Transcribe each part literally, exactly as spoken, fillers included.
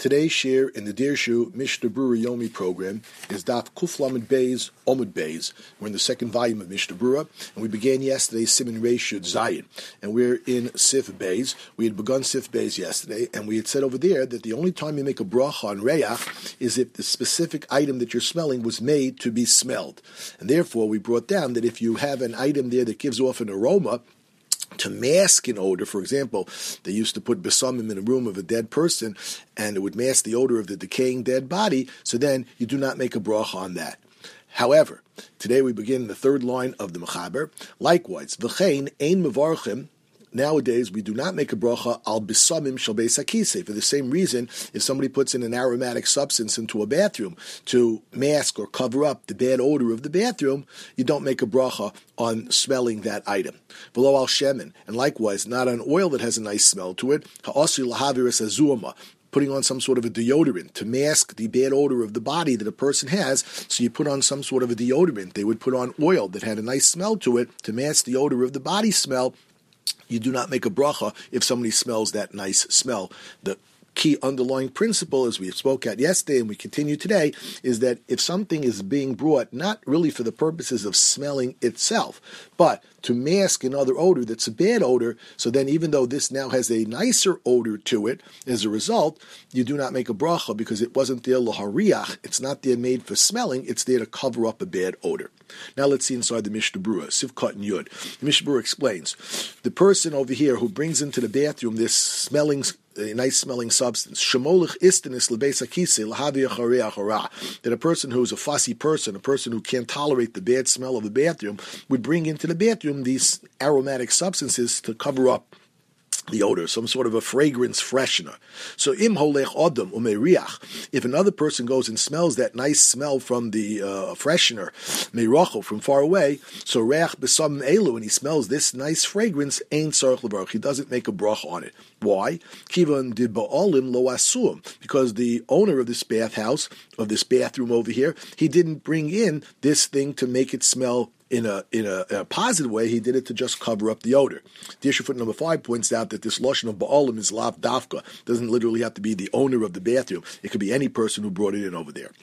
Today's share in the Dirshu Mishnah Brura Yomi program is Daf Kuf Lamed Beis Omud Beis. We're in the second volume of Mishnah Brura, and we began yesterday Siman Reish Yud Zayin, and we're in Sif Beis. We had begun Sif Beis yesterday, and we had said over there that the only time you make a bracha on Reach is if the specific item that you're smelling was made to be smelled. And therefore, we brought down that if you have an item there that gives off an aroma, to mask an odor, for example, they used to put besamim in a room of a dead person, and it would mask the odor of the decaying dead body, so then you do not make a bracha on that. However, today we begin the third line of the Mechaber. Likewise, v'chein ein mevarchim. Nowadays, we do not make a bracha al bisamim shel beis hakisei. For the same reason, if somebody puts in an aromatic substance into a bathroom to mask or cover up the bad odor of the bathroom, you don't make a bracha on smelling that item. Below al shemen, and likewise, not on oil that has a nice smell to it. Ha'asi lahaviris azuma, putting on some sort of a deodorant to mask the bad odor of the body that a person has. So you put on some sort of a deodorant. They would put on oil that had a nice smell to it to mask the odor of the body smell. You do not make a bracha if somebody smells that nice smell. The key underlying principle, as we spoke at yesterday and we continue today, is that if something is being brought not really for the purposes of smelling itself, but to mask another odor that's a bad odor, so then even though this now has a nicer odor to it, as a result, you do not make a bracha because it wasn't there lahariach, it's not there made for smelling, it's there to cover up a bad odor. Now let's see inside the Mishnah Brura, Sivkot and Yud. The Mishnah Brura explains, the person over here who brings into the bathroom this smelling a nice smelling substance, Shemolech istanis lebeis hakisei lahavi acharei achara, that a person who is a fussy person, a person who can't tolerate the bad smell of the bathroom, would bring into the bathroom these aromatic substances to cover up the odor, some sort of a fragrance freshener. So im holech odom umeriach, if another person goes and smells that nice smell from the uh, freshener, meiracho, from far away, so reach besam elu, and he smells this nice fragrance, ein tzarich levarach, he doesn't make a bracha on it. Why? Kivan de ba'olim lo asum, because the owner of this bathhouse, of this bathroom over here, he didn't bring in this thing to make it smell In a, in a in a positive way. He did it to just cover up the odor. The issue foot number five points out that this lashon of ba'olim is lav dafka. Doesn't literally have to be the owner of the bathroom. It could be any person who brought it in over there.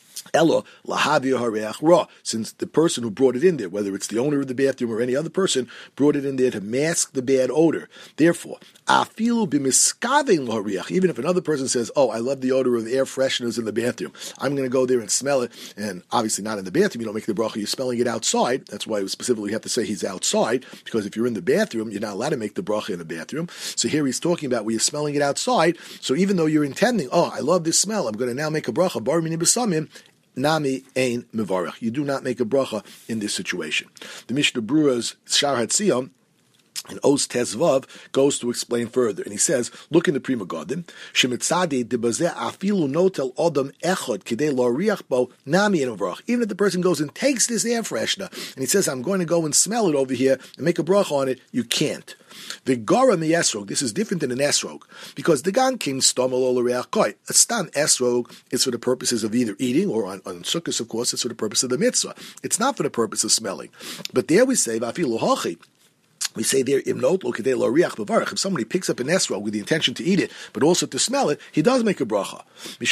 Elo lahavi hareach ra, since the person who brought it in there, whether it's the owner of the bathroom or any other person, brought it in there to mask the bad odor. Therefore, afilu b'miskavein lahariach, even if another person says, "Oh, I love the odor of air fresheners in the bathroom. I'm going to go there and smell it," and obviously not in the bathroom. You don't make the bracha. You're smelling it outside. That's why we specifically have to say he's outside, because if you're in the bathroom, you're not allowed to make the bracha in the bathroom. So here he's talking about where you're smelling it outside. So even though you're intending, "Oh, I love this smell. I'm going to now make a bracha," bar mini b'samim, Nami ein mevarach. You do not make a bracha in this situation. The Mishnah Brura's Shar Hatziyam in Oz Tezvav goes to explain further, and he says, "Look in the Pri Megadim. Shemitzadi debazeh afilu notel odam echod kidei lo riach bo nami ein mevarach." Even if the person goes and takes this air freshener and he says, "I'm going to go and smell it over here and make a bracha on it," you can't. The Gora mi esrog, this is different than an esrog, because the gan king stomel ol reach koi. A stam esrog is for the purposes of either eating, or on, on sukkahs, of course, it's for the purpose of the mitzvah. It's not for the purpose of smelling. But there we say, vafilu hachi. We say there, if somebody picks up an esrog with the intention to eat it, but also to smell it, he does make a bracha.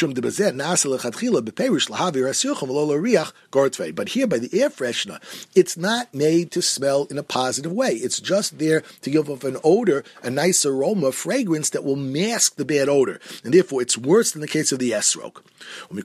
But here, by the air freshener, it's not made to smell in a positive way. It's just there to give off an odor, a nice aroma, fragrance that will mask the bad odor. And therefore, it's worse than the case of the esrog. The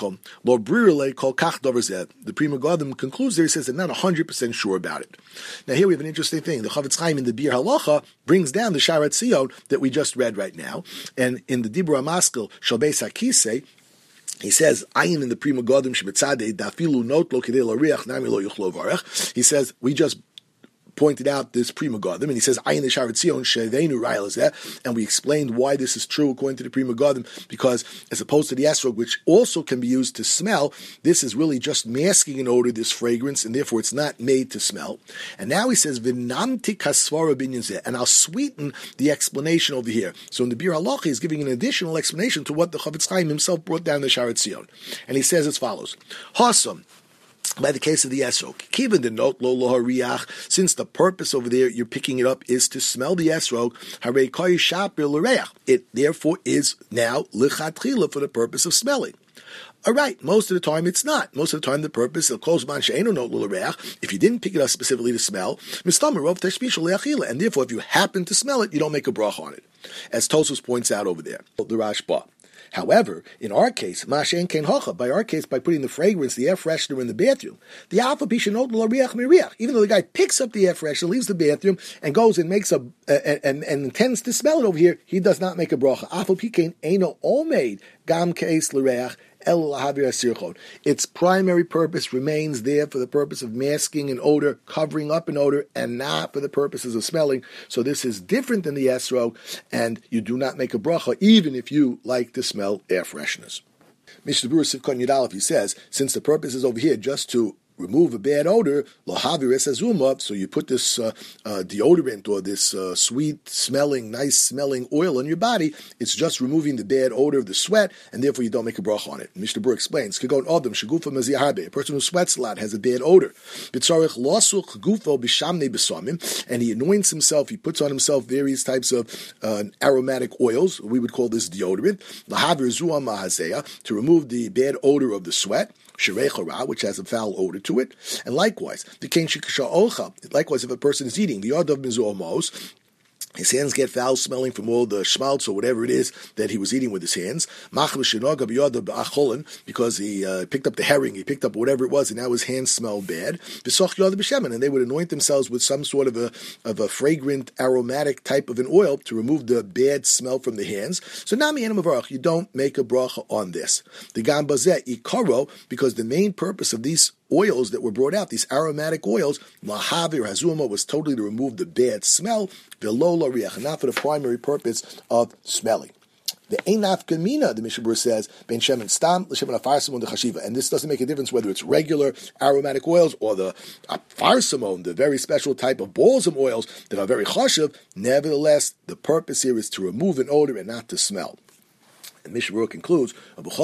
Pri Megadim concludes there, he says they're not one hundred percent sure about it. Now here we have an interesting thing. The Chavetz Chaim in the Bir Halacha brings down the Shar Hatzion that we just read right now. And in the Dibur HaMaskil, Shel Beis HaKisei, he says, "Ayin in the Pri Megadim shebetzadei dafilu not lo kidei lariach nami lo yuchlo varech." He says, we just pointed out this Pri Megadim, and he says, "Ayin the Shar Hatzion sheveinu ra'il zeh," and we explained why this is true according to the Pri Megadim, because as opposed to the esrog, which also can be used to smell, this is really just masking an odor, this fragrance, and therefore it's not made to smell. And now he says, "V'namti kasvara binyan zeh," and I'll sweeten the explanation over here. So in the Bir Halacha, he's giving an additional explanation to what the Chavetz Chaim himself brought down the Shar Hatzion, and he says as follows: "Hasam." by the case of the esrog. Kiven the note lo lo riach, since the purpose over there you're picking it up is to smell the esrog, harei koy shapir l'reach. It therefore is now lichatchila for the purpose of smelling. All right, most of the time it's not. Most of the time the purpose of kol zman she'eino note l'reach, if you didn't pick it up specifically to smell, mistamer rov tashmish le'achila, and therefore if you happen to smell it, you don't make a bracha on it, as Tosfos points out over there. The Rashba. However, in our case, Mashen Ken Hocha, by our case, by putting the fragrance, the air freshener in the bathroom, the Alpha Pishanot L'Riach Miriach, even though the guy picks up the air freshener, leaves the bathroom, and goes and makes a, uh, and, and intends to smell it over here, he does not make a bracha. Alpha Pikein Eino Omeid Gam Keis L'Reach. Its primary purpose remains there for the purpose of masking an odor, covering up an odor, and not for the purposes of smelling. So this is different than the esrog, and you do not make a bracha even if you like to smell air fresheners. Mishnah Berurah Sivkon Yudalef, he says, since the purpose is over here just to remove a bad odor, so you put this uh, uh, deodorant or this uh, sweet-smelling, nice-smelling oil on your body, it's just removing the bad odor of the sweat, and therefore you don't make a bracha on it. Mishnah Berurah explains, a person who sweats a lot has a bad odor, and he anoints himself, he puts on himself various types of uh, aromatic oils, we would call this deodorant, to remove the bad odor of the sweat, which has a foul odor to it, and likewise, likewise, if a person is eating the yadav mizuomos, his hands get foul smelling from all the schmaltz or whatever it is that he was eating with his hands, because he uh, picked up the herring, he picked up whatever it was, and now his hands smell bad, and they would anoint themselves with some sort of a of a fragrant, aromatic type of an oil to remove the bad smell from the hands. So nami enem avarach, you don't make a bracha on this. The gam bazeh ikaro, because the main purpose of these oils that were brought out, these aromatic oils, lahavir hazuma, was totally to remove the bad smell, v'lo lariach, not for the primary purpose of smelling. The einaf kamina, the Mishnah Berurah says, ben shemen stam l'shemen afarsimon dechashiva, and this doesn't make a difference whether it's regular aromatic oils or the afarsimon, the very special type of balsam oils that are very chashiv. Nevertheless, the purpose here is to remove an odor and not to smell. And Mishnah Berurah concludes,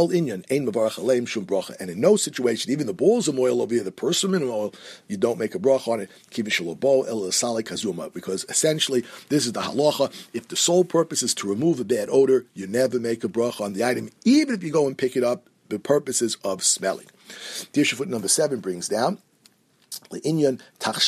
and in no situation, even the balsam oil over here, the persimmon oil, you don't make a bracha on it, because essentially this is the halacha. If the sole purpose is to remove a bad odor, you never make a bracha on the item, even if you go and pick it up the purposes of smelling. Dirshu foot number seven brings down, if you have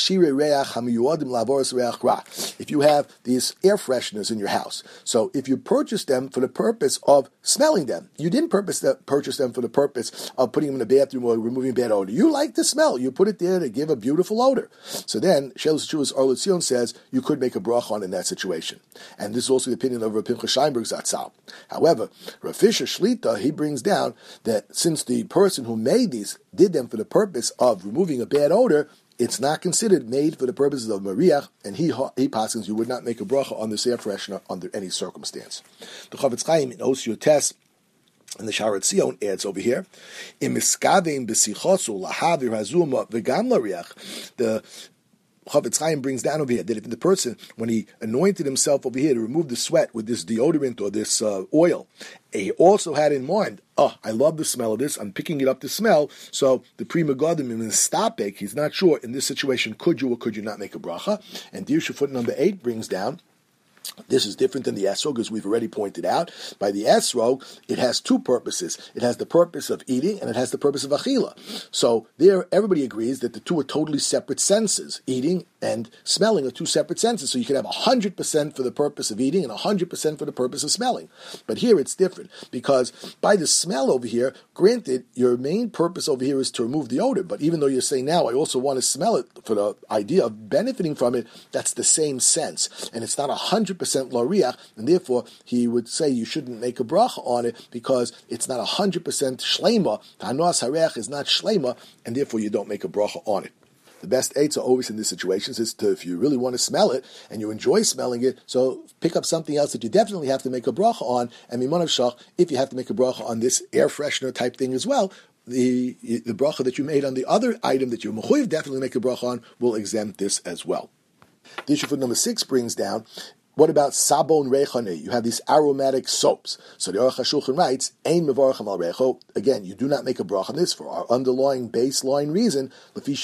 these air fresheners in your house, so if you purchase them for the purpose of smelling them, you didn't purpose the, purchase them for the purpose of putting them in the bathroom or removing bad odor. You like the smell. You put it there to give a beautiful odor. So then, Shelos Teshuvos Or L'Tzion says you could make a bracha on in that situation. And this is also the opinion of Rav Pinchas Scheinberg Zatzal. However, Rav Fisher Shlita, he brings down that since the person who made these did them for the purpose of removing a bad odor, it's not considered made for the purposes of Mariach, and he he passes you would not make a bracha on this air freshener under any circumstance. The Chavetz Chaim in Osio Tes and the Sharat Zion adds over here, in miskavim b'sichosu lahavir hazuma v'gam lariach. The Chavetz Chaim brings down over here that if the person, when he anointed himself over here to remove the sweat with this deodorant or this uh, oil, he also had in mind, oh, I love the smell of this, I'm picking it up to smell, so the Pri Megadim in Stapek, he's not sure in this situation, could you or could you not make a bracha? And Dirshu foot number eight brings down, this is different than the esrog, as we've already pointed out. By the esrog, it has two purposes. It has the purpose of eating, and it has the purpose of achila. So there, everybody agrees that the two are totally separate senses. Eating and smelling are two separate senses. So you can have one hundred percent for the purpose of eating and one hundred percent for the purpose of smelling. But here it's different, because by the smell over here, granted, your main purpose over here is to remove the odor. But even though you're saying now, I also want to smell it for the idea of benefiting from it, that's the same sense. And it's not one hundred percent lariach, and therefore he would say you shouldn't make a bracha on it because it's not one hundred percent shleima. Hanos hareach is not shleima, and therefore you don't make a bracha on it. The best eights are always in these situations is to, if you really want to smell it and you enjoy smelling it, so pick up something else that you definitely have to make a bracha on. And mimon shach, if you have to make a bracha on this air freshener type thing as well, the the bracha that you made on the other item that you mechuyev definitely make a bracha on will exempt this as well. The issue for number six brings down, What about sabon rechane? You have these aromatic soaps. So the Aruch HaShulchan writes, Ein mevarchem al recho. Again, you do not make a bracha on this for our underlying baseline reason, because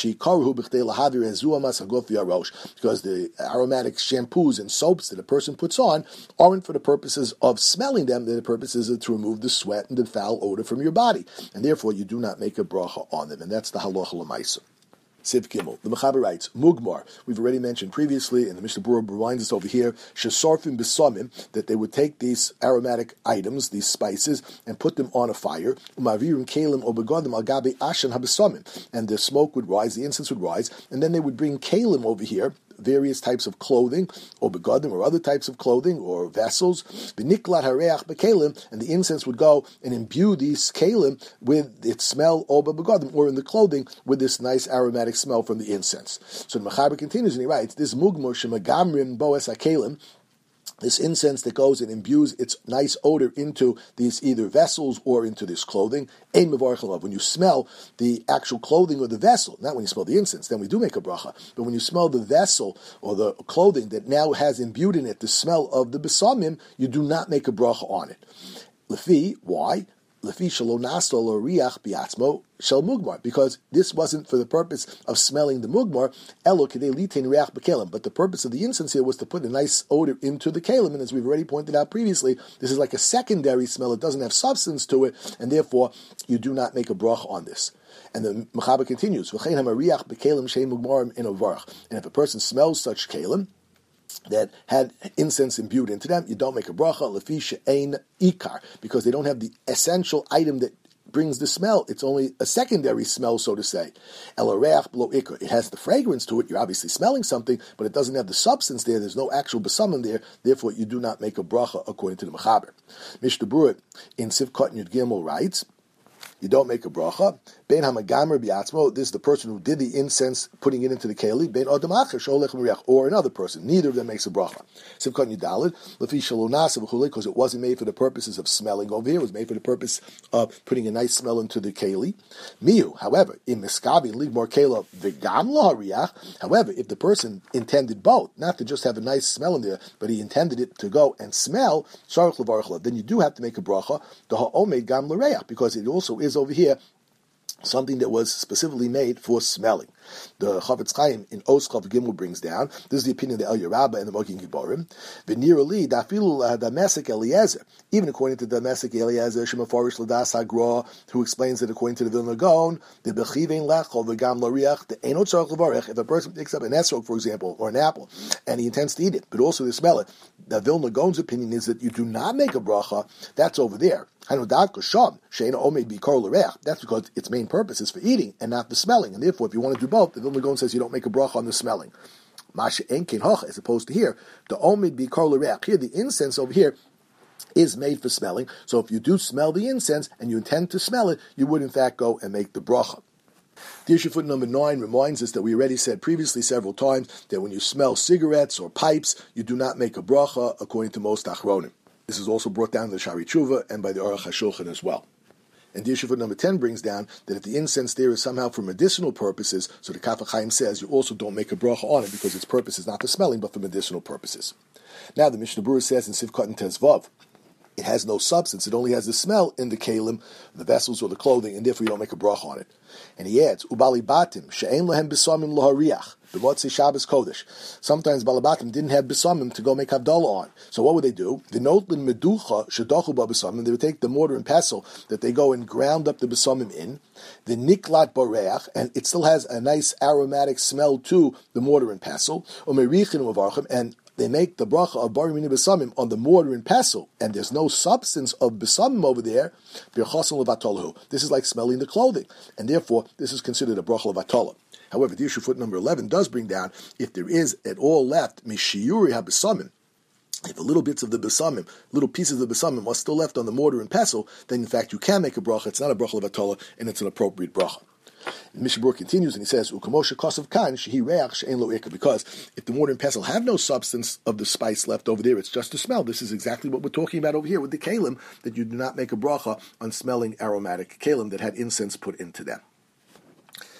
the aromatic shampoos and soaps that a person puts on aren't for the purposes of smelling them, they're the purposes of to remove the sweat and the foul odor from your body. And therefore, you do not make a bracha on them. And that's the halacha l'maisa. Siv Gimel. The Mechaber writes, Mugmar, we've already mentioned previously, and the Mishnah Berurah reminds us over here, Shesarfim B'samim, that they would take these aromatic items, these spices, and put them on a fire, Umavirim Kalim Obegodim Al Gabi Ashan HaBesamim, and the smoke would rise, the incense would rise, and then they would bring Kalim over here, various types of clothing, or begadim, or other types of clothing, or vessels, v'niklat hareach bekelim, and the incense would go and imbue these kelim with its smell, or begadim, or in the clothing, with this nice aromatic smell from the incense. So the Mechaber continues and he writes, this mugmor shemagamrim boes hakelim, this incense that goes and imbues its nice odor into these either vessels or into this clothing. Ein mevarich alav. When you smell the actual clothing or the vessel, not when you smell the incense, then we do make a bracha. But when you smell the vessel or the clothing that now has imbued in it the smell of the besamim, you do not make a bracha on it. Lefi, why? Because this wasn't for the purpose of smelling the mugmar, but the purpose of the incense here was to put a nice odor into the kalim, and as we've already pointed out previously, this is like a secondary smell, it doesn't have substance to it, and therefore you do not make a bracha on this. And the Mechaber continues, and if a person smells such kalim, that had incense imbued into them, you don't make a bracha, lefi she'ein ikar, because they don't have the essential item that brings the smell. It's only a secondary smell, so to say. El hareach b'lo ikar. It has the fragrance to it. You're obviously smelling something, but it doesn't have the substance there. There's no actual besamim there. Therefore, you do not make a bracha according to the Mechaber. Mishnah Berurah in Sivkot Yud Gimel writes, you don't make a bracha. Ben hamagamer biatzmo. This is the person who did the incense, putting it into the keli. Ben adam acher sholech meriach, or another person. Neither of them makes a bracha. Simchat Yudalid lefi shalonasa v'chulei, because it wasn't made for the purposes of smelling over here. It was made for the purpose of putting a nice smell into the keli. Miu, however, in miskabi ligmor kela v'gam lo hariach. However, if the person intended both, not to just have a nice smell in there, but he intended it to go and smell, sharach levarach, then you do have to make a bracha. The ha'omed gam l'reach, because it also is over here something that was specifically made for smelling. The Chavetz Chaim in Oschav Gimel brings down, this is the opinion of the El Yerabba and the Mokin Giborim, V'nirali dafilu Damesik Eliezer, even according to Damesik Eliezer, Shemafarish Ladas Hagra, who explains that according to the Vilna Gaon, the Bechivein Lechol V'gam Lariach, the Einot Tzarech Levarech, if a person picks up an esrog, for example, or an apple, and he intends to eat it, but also to smell it, the Vilna Gaon's opinion is that you do not make a bracha, that's over there. That's because its main purpose is for eating and not the smelling, and therefore if you want to do both, the Vilna Gaon says you don't make a bracha on the smelling. As opposed to here, the omid bi kar l'reach. Here, the incense over here is made for smelling. So if you do smell the incense and you intend to smell it, you would in fact go and make the bracha. The issue foot number nine reminds us that we already said previously several times that when you smell cigarettes or pipes, you do not make a bracha according to most achronim. This is also brought down in the Shari Tshuva and by the Aruch HaShulchan as well. And the issue for number ten brings down that if the incense there is somehow for medicinal purposes, so the Kaf HaChaim says you also don't make a bracha on it because its purpose is not for smelling but for medicinal purposes. Now the Mishnah Berurah says in Sivkot and Tezvav, it has no substance, it only has the smell in the kalim, the vessels or the clothing, and therefore you don't make a bracha on it. And he adds, Ubali batim, she'ein lehem bisamim lohariach, b'motzei Shabbos Kodesh. Sometimes balabatim didn't have bisamim to go make Havdalah on. So what would they do? The notlin meducha shedachu ba bisamim, they would take the mortar and pestle that they go and ground up the bisamim in, the niklat boreach, and it still has a nice aromatic smell to the mortar and pestle, umerichin uvarchim, and they make the bracha of Bari Mini Besamim on the mortar and pestle, and there's no substance of Besamim over there, this is like smelling the clothing, and therefore this is considered a bracha of Atolah. However, the issue foot number eleven does bring down, if there is at all left, Mishiyuri HaBesamim, if a little bits of the besamim, little pieces of the besamim are still left on the mortar and pestle, then in fact you can make a bracha, it's not a bracha of Atolah, and it's an appropriate bracha. Mishnah Berurah continues and he says, "Ukamosha kosav kan shehi reach she'en lo ikar." Because if the mortar and pestle have no substance of the spice left over there, it's just a smell. This is exactly what we're talking about over here with the kalim, that you do not make a bracha on smelling aromatic kalim that had incense put into them.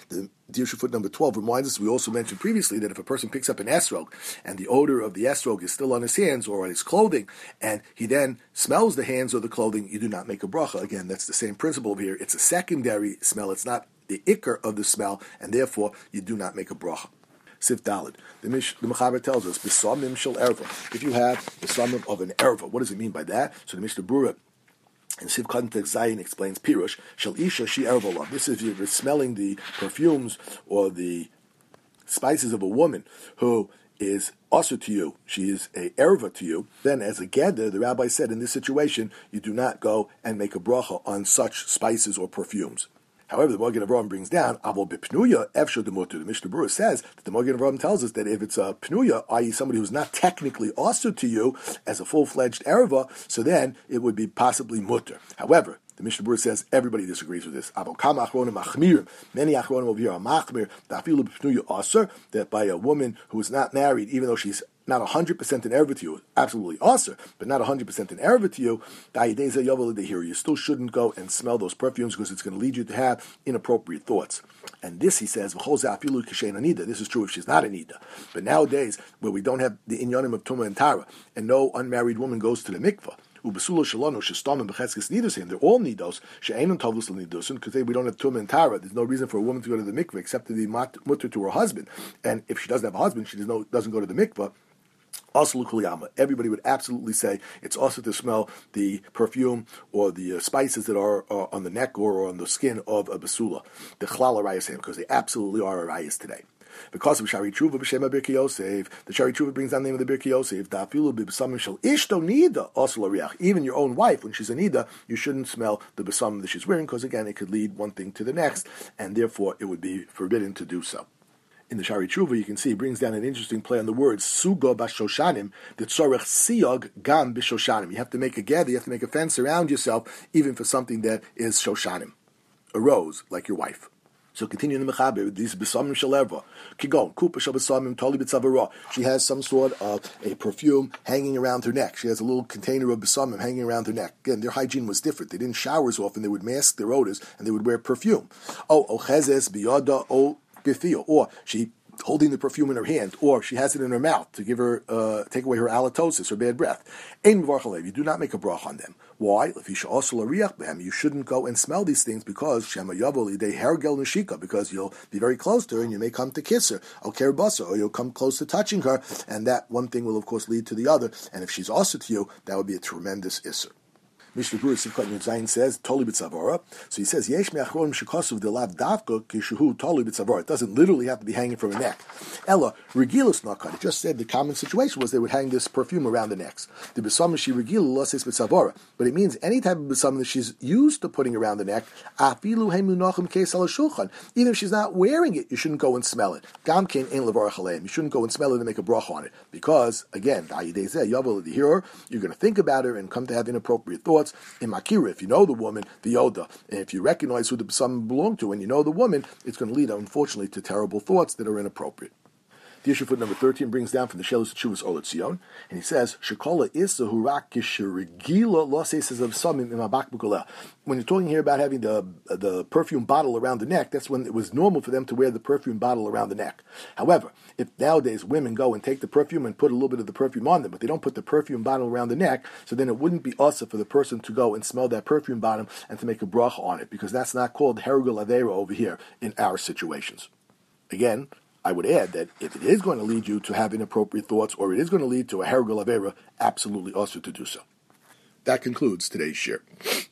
The Dirshu foot number twelve reminds us, we also mentioned previously, that if a person picks up an esrog and the odor of the esrog is still on his hands or on his clothing, and he then smells the hands or the clothing, you do not make a bracha. Again, that's the same principle here. It's a secondary smell. It's not the ikar of the smell, and therefore you do not make a bracha. Sif Dalid. The, Mish, the Mechaber tells us, B'samim shel erva. If you have the samim of an erva, what does it mean by that? So the Mishnah Berurah in Siv Context Zayin explains Pirush, Shel Isha Shi Erva. This is if you're smelling the perfumes or the spices of a woman who is also to you, she is a erva to you, then as a gather, the rabbi said in this situation, you do not go and make a bracha on such spices or perfumes. However, the Magen Avraham brings down, Avol b'pnuya efshar demuter. The Mishnah Berurah says that the Magen Avraham tells us that if it's a pnuya, that is somebody who's not technically also to you as a full-fledged erva, so then it would be possibly mutter. However, the Mishnah Berurah says everybody disagrees with this. Many achronim over here are machmir, that by a woman who is not married, even though she's not one hundred percent an erva to you, absolutely aser, but not one hundred percent an erva to you, you still shouldn't go and smell those perfumes because it's going to lead you to have inappropriate thoughts. And this, he says, this is true if she's not a nida. But nowadays, where we don't have the inyanim of Tumah and Tara, and no unmarried woman goes to the mikvah, they're all nidos, because we don't have tumah and tara. There's no reason for a woman to go to the mikveh except to be mutter to her husband. And if she doesn't have a husband, she doesn't go to the mikveh. Also, everybody would absolutely say it's also to smell the perfume or the uh, spices that are uh, on the neck or on the skin of a basula, the chlal arayas, because they absolutely are arayas today. Because of Shari Tshuva b'Shem Birkei Yosef, the Shari Tshuva brings down the name of the Birkei Yosef. Da'afilu b'b'samim shel ishto nida also l'riach. Even your own wife, when she's a nida, you shouldn't smell the b'samim that she's wearing, because again, it could lead one thing to the next, and therefore it would be forbidden to do so. In the Shari Tshuva, you can see, he brings down an interesting play on the words, Sugo b'shoshanim, the tzorech siyog gam b'shoshanim. You have to make a gather, you have to make a fence around yourself, even for something that is shoshanim, a rose, like your wife. So continue in the Mechaber with these besamim shel erva. Kigon kupa shel besamim toli b'tzavara. She has some sort of a perfume hanging around her neck. She has a little container of besamim hanging around her neck. Again, their hygiene was different. They didn't shower as often. They would mask their odors and they would wear perfume. Oh, ochezes biyada o bifio. Or she holding the perfume in her hand, or she has it in her mouth to give her, uh, take away her halitosis, her bad breath. Ein mevarch alev. You do not make a brach on them. Why? You shouldn't go and smell these things because shema yavo lidei hergel neshika, because you'll be very close to her and you may come to kiss her, or kerbasa, or you'll come close to touching her, and that one thing will of course lead to the other. And if she's also to you, that would be a tremendous isser. Mishnah Berurah Sivkot Yud Zayin says toli b'tzavara. So he says yesh me'achronim shekasuv delav davka kishuhu toli b'tzavara. It doesn't literally have to be hanging from a neck. Ella regilus nakan. It just said the common situation was they would hang this perfume around the necks. The besamim she regilu loses b'tzavara. But it means any type of besamim that she's used to putting around the neck. Afilu hemunachim keis al shulchan. Even if she's not wearing it, you shouldn't go and smell it. Gamkein ein levarach aleim. You shouldn't go and smell it and make a brach on it, because again, you're going to think about her and come to have inappropriate thoughts. In Makira, if you know the woman, the Yoda, and if you recognize who the son belonged to and you know the woman, it's going to lead, unfortunately, to terrible thoughts that are inappropriate. The issue foot number thirteen brings down from the Shelos Teshuvos Or L'Tzion, and he says, "Shekola isa hurak kisherigila loses of samim imabak b'kolel." When you're talking here about having the the perfume bottle around the neck, that's when it was normal for them to wear the perfume bottle around the neck. However, if nowadays women go and take the perfume and put a little bit of the perfume on them, but they don't put the perfume bottle around the neck, so then it wouldn't be asa for the person to go and smell that perfume bottom and to make a bracha on it, because that's not called herugel avera over here in our situations. Again, I would add that if it is going to lead you to have inappropriate thoughts, or it is going to lead to a herugel avera, absolutely also to do so. That concludes today's shir.